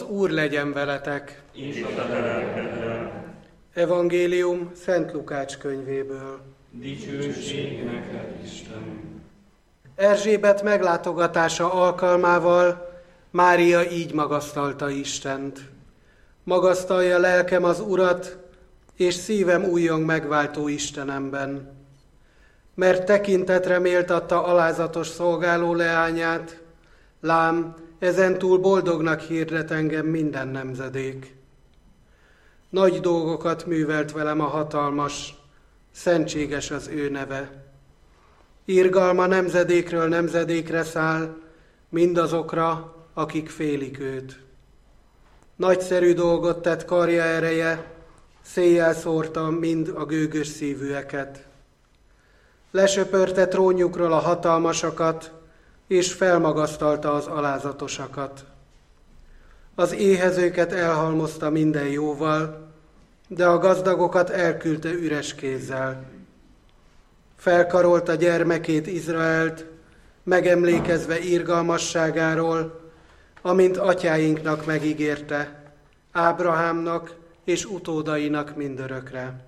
Úr legyen veletek! És a te lelkeddel. Evangélium Szent Lukács könyvéből. Dicsőség neked, Istenünk! Erzsébet meglátogatása alkalmával Mária így magasztalta Istent. Magasztalja lelkem az Urat, és szívem újjong megváltó Istenemben. Mert tekintetre méltatta alázatos szolgáló leányát, lám, ezentúl boldognak hirdet engem minden nemzedék. Nagy dolgokat művelt velem a hatalmas, szentséges az ő neve. Irgalma nemzedékről nemzedékre száll, mindazokra, akik félik őt. Nagyszerű dolgot tett karja ereje, széjjel szórta mind a gőgös szívűeket. Lesöpörte trónjukról a hatalmasakat, és felmagasztalta az alázatosakat. Az éhezőket elhalmozta minden jóval, de a gazdagokat elküldte üres kézzel. Felkarolta gyermekét Izraelt, megemlékezve irgalmasságáról, amint atyáinknak megígérte, Ábrahámnak és utódainak mindörökre.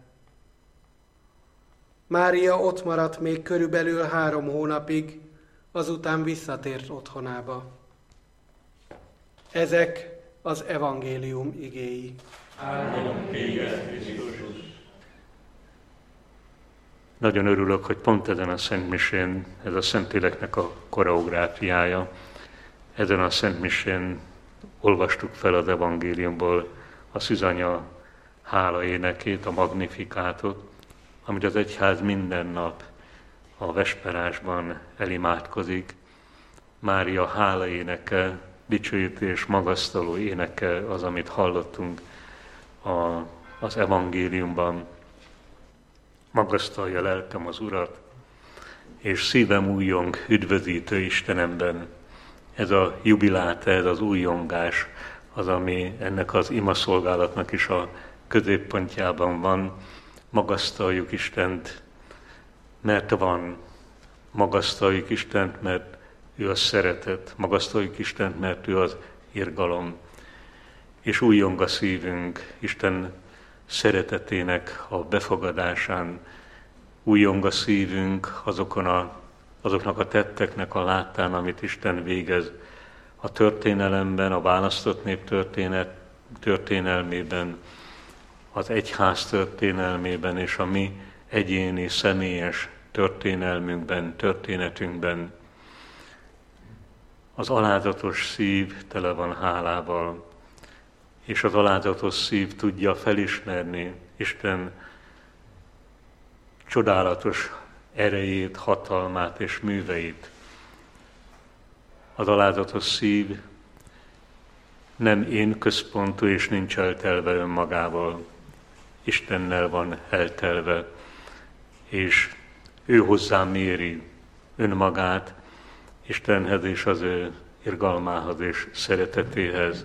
Mária ott maradt még körülbelül 3 hónapig, azután visszatért otthonába. Ezek az evangélium igéi. Áldom téged, Krisztus! Nagyon örülök, hogy pont ezen a szentmisén, ez a Szentléleknek a koreográfiája, ezen a szentmisén olvastuk fel az evangéliumból a Szűzanya hála énekét, a Magnifikátot, amit az egyház minden nap a vesperásban elimádkozik. Mária hála éneke, dicsőítés, magasztaló éneke az, amit hallottunk az evangéliumban. Magasztalja lelkem az Urat, és szívem újjong üdvözítő Istenemben. Ez a jubiláta, ez az újjongás az, ami ennek az imaszolgálatnak is a középpontjában van. Magasztaljuk Istent, mert van. Magasztaljuk Istent, mert ő a szeretet. Magasztaljuk Istent, mert ő az irgalom. És újjong a szívünk Isten szeretetének a befogadásán. Újjong a szívünk azoknak a tetteknek a láttán, amit Isten végez a történelemben, a választott nép történelmében, az egyház történelmében és a mi egyéni, személyes történelmünkben, történetünkben. Az alázatos szív tele van hálával, és az alázatos szív tudja felismerni Isten csodálatos erejét, hatalmát és műveit. Az alázatos szív nem én központú és nincs eltelve önmagával. Istennel van eltelve, és ő hozzá méri önmagát Istenhez és az ő irgalmához és szeretetéhez.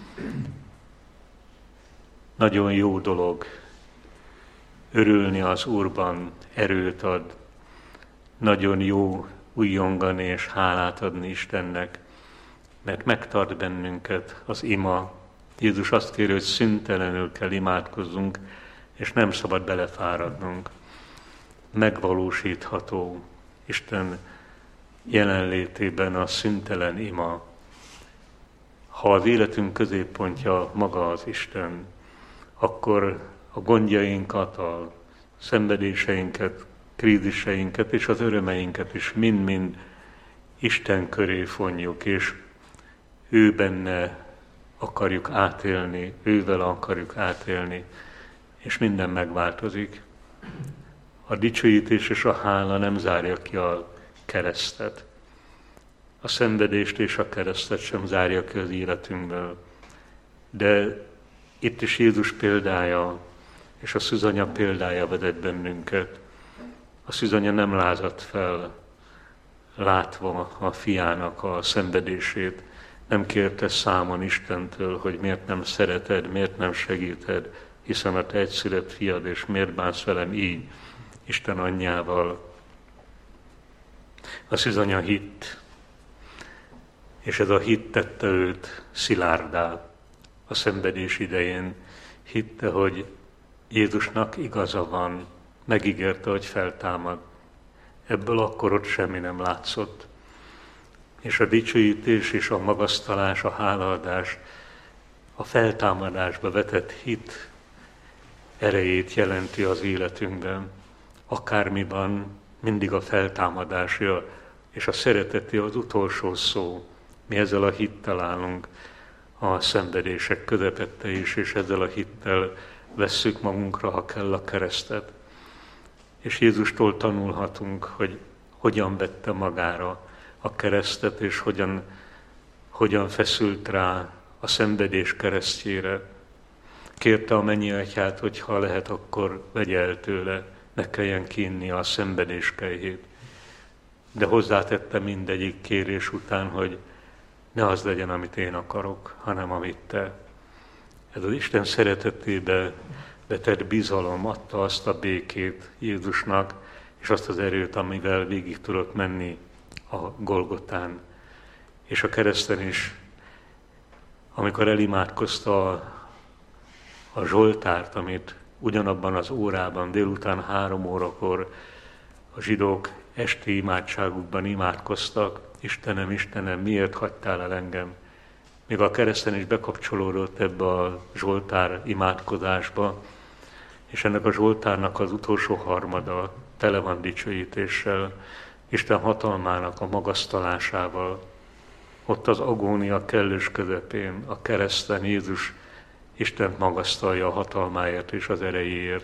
Nagyon jó dolog örülni az Úrban, erőt ad. Nagyon jó újjongani és hálát adni Istennek, mert megtart bennünket az ima. Jézus azt kéri, hogy szüntelenül kell imádkozzunk, és nem szabad belefáradnunk. Megvalósítható Isten jelenlétében a szüntelen ima. Ha az életünk középpontja maga az Isten, akkor a gondjainkat, a szenvedéseinket, kríziseinket és az örömeinket is mind-mind Isten köré fonjuk, és ő benne akarjuk átélni, ővel akarjuk átélni, és minden megváltozik. A dicsőítés és a hála nem zárja ki a keresztet. A szenvedést és a keresztet sem zárja ki az életünkből. De itt is Jézus példája és a szűzanya példája vezet bennünket. A szűzanya nem lázadt fel, látva a fiának a szenvedését, nem kérte számon Istentől, hogy miért nem szereted, miért nem segíted, hiszen a te egyszülött fiad, és miért bánsz velem így, Isten anyjával. A szűzanya hitt, és ez a hit tette őt szilárdá. a szenvedés idején hitte, hogy Jézusnak igaza van, megígérte, hogy feltámad. Ebből akkor ott semmi nem látszott. És a dicsőítés és a magasztalás, a hálaadás, a feltámadásba vetett hit erejét jelenti az életünkben. Akármiban mindig a feltámadásja és a szereteté az utolsó szó. Mi ezzel a hittel állunk a szenvedések közepette is, és ezzel a hittel vesszük magunkra, ha kell, a keresztet. És Jézustól tanulhatunk, hogy hogyan vette magára a keresztet, és hogyan feszült rá a szenvedés keresztjére. Kérte a mennyi atyát, hogy ha lehet, akkor vegye el tőle, ne kelljen kínnia a szenvedés kelyhét. De hozzátette mindegyik kérés után, hogy ne az legyen, amit én akarok, hanem amit te. Ez az Isten szeretetébe vetett bizalom adta azt a békét Jézusnak, és azt az erőt, amivel végig tudott menni a Golgotán. És a kereszten is, amikor elimádkozta a Zsoltárt, amit ugyanabban az órában, délután 3 órakor a zsidók esti imádságukban imádkoztak, Istenem, Istenem, miért hagytál el engem? Még a kereszten is bekapcsolódott ebbe a Zsoltár imádkozásba, és ennek a Zsoltárnak az utolsó harmada tele van dicsőítéssel, Isten hatalmának a magasztalásával. Ott az agónia kellős közepén, a kereszten Jézus Istent magasztalja a hatalmáért és az erejéért.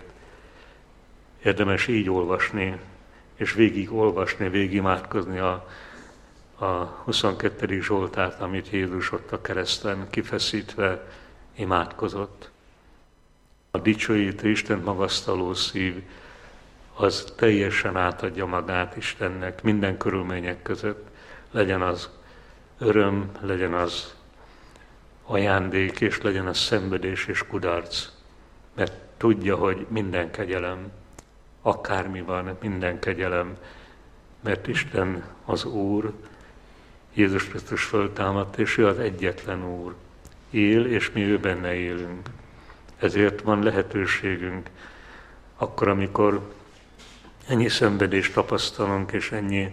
Érdemes így olvasni, és végig olvasni, végig imádkozni a 22. Zsoltárt, amit Jézus ott a kereszten kifeszítve imádkozott. A dicsőítő, Istent magasztaló szív, az teljesen átadja magát Istennek minden körülmények között. Legyen az öröm, legyen az ajándék, és legyen az szenvedés és kudarc. Mert tudja, hogy minden kegyelem, akármi van, minden kegyelem, mert Isten az Úr, Jézus Krisztus föltámadt, és ő az egyetlen Úr. Él, és mi ő benne élünk. Ezért van lehetőségünk, akkor, amikor ennyi szenvedést tapasztalunk, és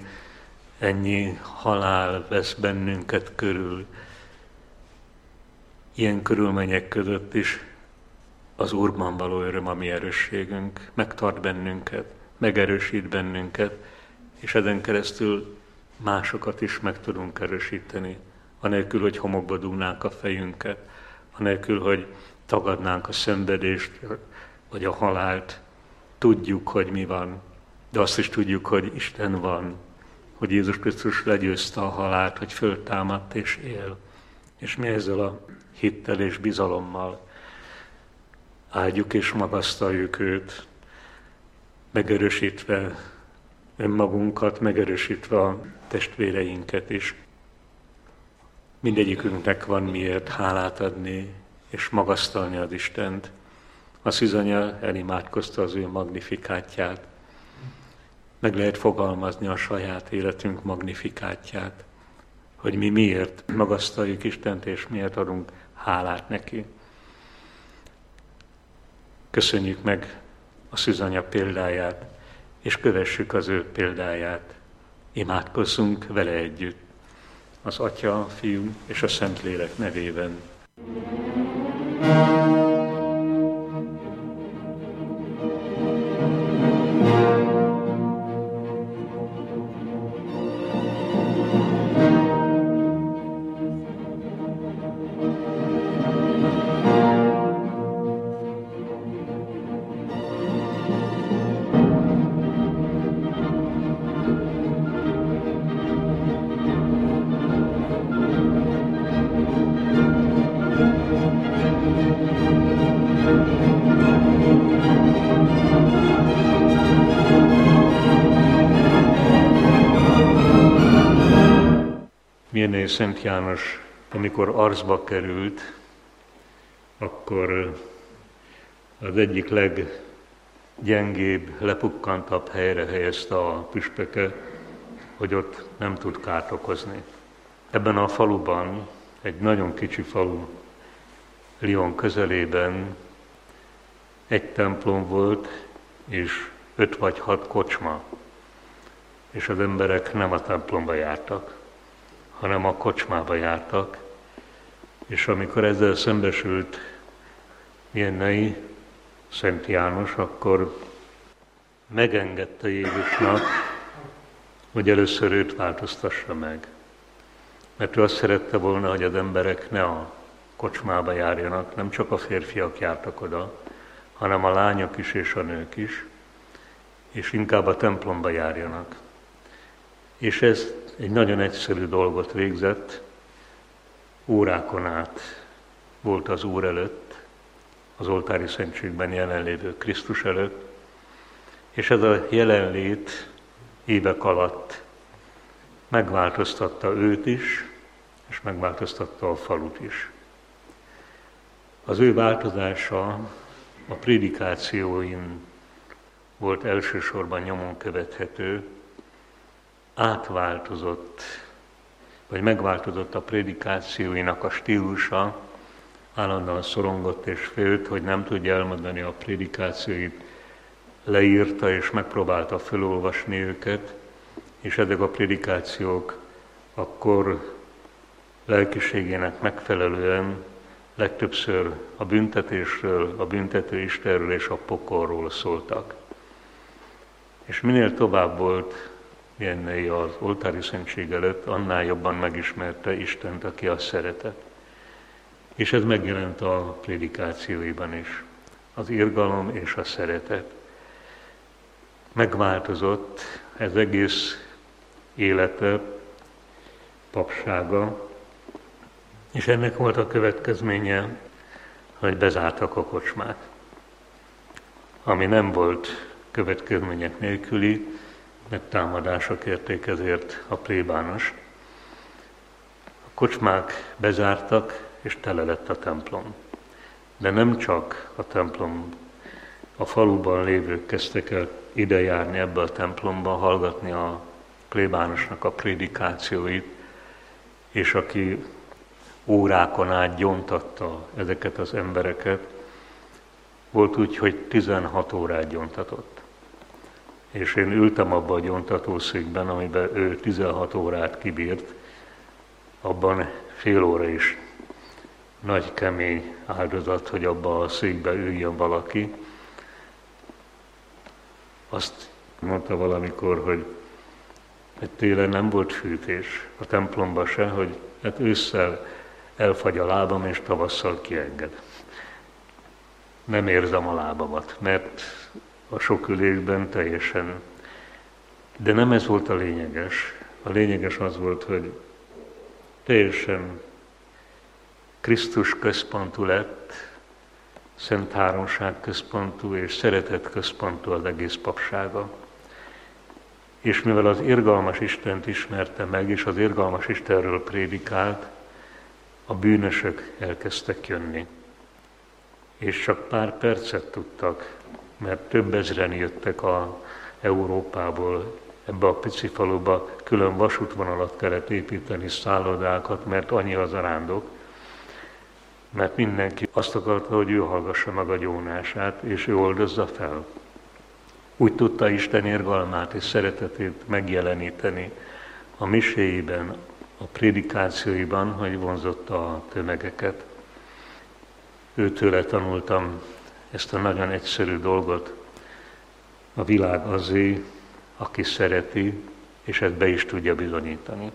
ennyi halál vesz bennünket körül, ilyen körülmények között is az Úrban való öröm a mi erősségünk, megtart bennünket, megerősít bennünket, és ezen keresztül másokat is meg tudunk erősíteni, anélkül, hogy homokba dúgnánk a fejünket, anélkül, hogy tagadnánk a szenvedést, vagy a halált. Tudjuk, hogy mi van, de azt is tudjuk, hogy Isten van, hogy Jézus Krisztus legyőzte a halált, hogy föltámadt és él. És mi ezzel a hittel és bizalommal áldjuk és magasztaljuk őt, megerősítve önmagunkat, megerősítve a testvéreinket is. Mindegyikünknek van miért hálát adni és magasztalni az Istent. A szűzanya elimádkozta az ő magnifikátját. Meg lehet fogalmazni a saját életünk magnifikátját, hogy mi miért magasztaljuk Istent, és miért adunk hálát neki. Köszönjük meg a szűzanya példáját, és kövessük az ő példáját. Imádkozzunk vele együtt, az Atya, a Fiú és a Szentlélek nevében. Milyen Szent János, amikor Arzba került, akkor az egyik leggyengébb, lepukkantabb helyre helyezte a püspöke, hogy ott nem tud kárt okozni. Ebben a faluban, egy nagyon kicsi falu, Lyon közelében egy templom volt, és 5 vagy 6 kocsma. És az emberek nem a templomba jártak, hanem a kocsmába jártak. És amikor ezzel szembesült Viennei Szent János, akkor megengedte Jézusnak, hogy először őt változtassa meg. Mert ő azt szerette volna, hogy az emberek ne a kocsmába járjanak, nem csak a férfiak jártak oda, hanem a lányok is és a nők is, és inkább a templomba járjanak. És ez egy nagyon egyszerű dolgot végzett, órákon át volt az Úr előtt, az oltári szentségben jelenlévő Krisztus előtt, és ez a jelenlét évek alatt megváltoztatta őt is, és megváltoztatta a falut is. Az ő változása a prédikációin volt elsősorban nyomon követhető, átváltozott, vagy megváltozott a prédikációinak a stílusa, állandóan szorongott és félt, hogy nem tudja elmondani a prédikációit, leírta és megpróbálta felolvasni őket, és ezek a prédikációk akkor lelkiségének megfelelően legtöbbször a büntetésről, a büntető Istenről és a pokolról szóltak. És minél tovább volt Viennei az oltári szentség előtt, annál jobban megismerte Istent, aki azt szeretett. És ez megjelent a prédikációiban is, az irgalom és a szeretet. Megváltozott ez egész élete, papsága, és ennek volt a következménye, hogy bezártak a kocsmát. Ami nem volt következmények nélküli, mert támadások érték ezért a plébánost. A kocsmák bezártak, és tele lett a templom. De nem csak a templom, a faluban lévők kezdtek el ide járni ebbe a templomba, hallgatni a plébánosnak a prédikációit, és aki órákon át gyontatta ezeket az embereket, volt úgy, hogy 16 órát gyontatott. És én ültem abban a gyontatószékben, amiben ő 16 órát kibírt, abban fél óra is nagy kemény áldozat, hogy abban a székben üljön valaki. Azt mondta valamikor, hogy télen nem volt fűtés, a templomban se, hogy hát ősszel elfagy a lábam, és tavasszal kienged. Nem érzem a lábamat, mert a sok ülésben teljesen. De nem ez volt a lényeges. A lényeges az volt, hogy teljesen Krisztus központú lett, Szent Háromság központú és szeretet központú az egész papsága. És mivel az irgalmas Istent ismerte meg, és az irgalmas Istenről prédikált, a bűnösök elkezdtek jönni. És csak pár percet tudtak, mert több ezren jöttek Európából, ebbe a pici faluba külön vasútvonalat kellett építeni, szállodákat, mert annyi az arándok, mert mindenki azt akarta, hogy ő hallgassa meg a gyónását, és ő oldozza fel. Úgy tudta Isten irgalmát és szeretetét megjeleníteni a miséiben, a prédikációiban, hogy vonzotta a tömegeket. Őtőle tanultam ezt a nagyon egyszerű dolgot. A világ azé, aki szereti, és ezt be is tudja bizonyítani.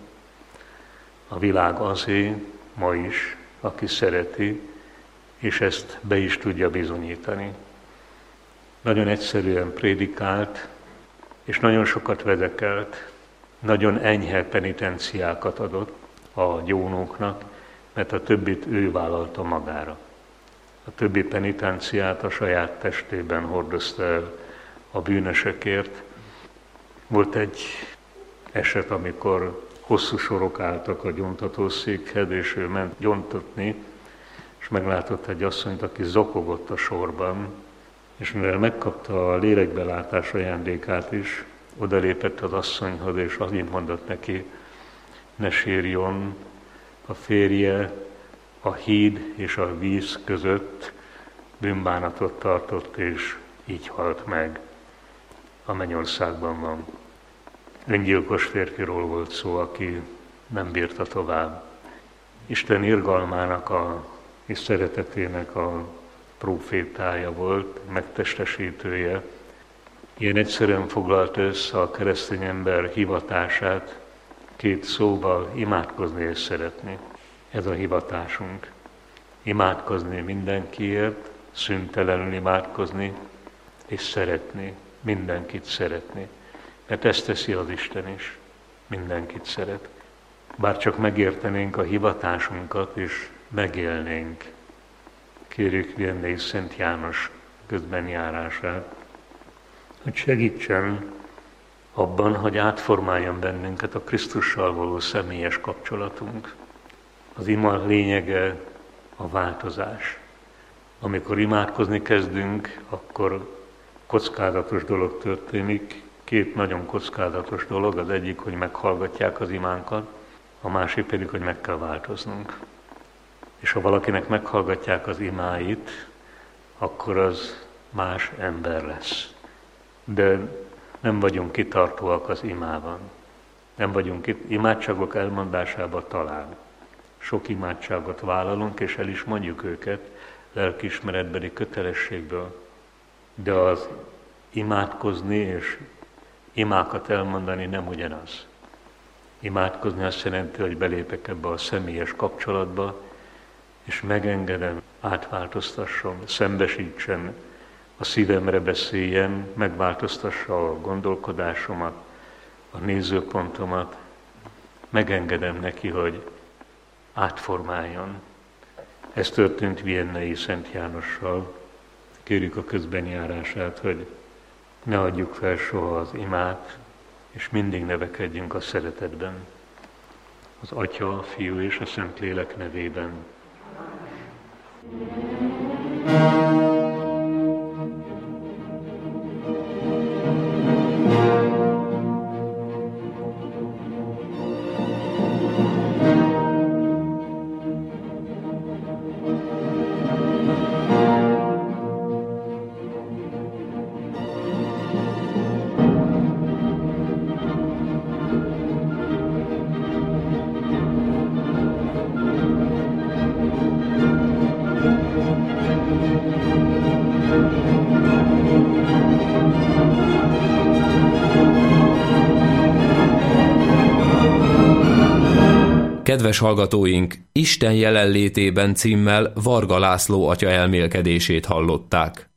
A világ azé, ma is, aki szereti, és ezt be is tudja bizonyítani. Nagyon egyszerűen prédikált, és nagyon sokat vedekelt, nagyon enyhe penitenciákat adott a gyónóknak, mert a többit ő vállalta magára. A többi penitenciát a saját testében hordozta el a bűnösökért. Volt egy eset, amikor hosszú sorok álltak a gyontatószékhez, és ő ment gyontatni, és meglátott egy asszonyt, aki zokogott a sorban, és mivel megkapta a lélekbelátás ajándékát is, odalépett az asszonyhoz, és annyit mondott neki, ne sírjon, a férje a híd és a víz között bűnbánatot tartott, és így halt meg. A mennyországban van. Öngyilkos férfiról volt szó, aki nem bírta tovább. Isten irgalmának és szeretetének a prófétája volt, megtestesítője. Ilyen egyszerűen foglalta össze a keresztény ember hivatását 2 szóval: imádkozni és szeretni. Ez a hivatásunk. Imádkozni mindenkiért, szüntelenül imádkozni, és szeretni, mindenkit szeretni. Mert ezt teszi az Isten is, mindenkit szeret. Bár csak megértenénk a hivatásunkat, és megélnénk. Kérjük Vianney Szent János közbenjárását, hogy segítsen abban, hogy átformáljon bennünket a Krisztussal való személyes kapcsolatunk. Az ima lényege a változás. Amikor imádkozni kezdünk, akkor kockázatos dolog történik. 2 nagyon kockázatos dolog. Az egyik, hogy meghallgatják az imánkat, a másik pedig, hogy meg kell változnunk. És ha valakinek meghallgatják az imáit, akkor az más ember lesz. De nem vagyunk kitartóak az imában. Nem vagyunk imádságok elmondásában talán. Sok imádságot vállalunk, és el is mondjuk őket lelkiismeretbeli kötelességből. De az imádkozni és imákat elmondani nem ugyanaz. Imádkozni azt jelenti, hogy belépek ebbe a személyes kapcsolatba, és megengedem, átváltoztasson, szembesítsen, a szívemre beszéljen, megváltoztassa a gondolkodásomat, a nézőpontomat, megengedem neki, hogy átformáljon. Ez történt Vianney Szent Jánossal. Kérjük a közbenjárását, hogy ne adjuk fel soha az imát, és mindig nevekedjünk a szeretetben. Az Atya, a Fiú és a Szentlélek nevében. Kedves hallgatóink, Isten jelenlétében címmel Varga László atya elmélkedését hallották.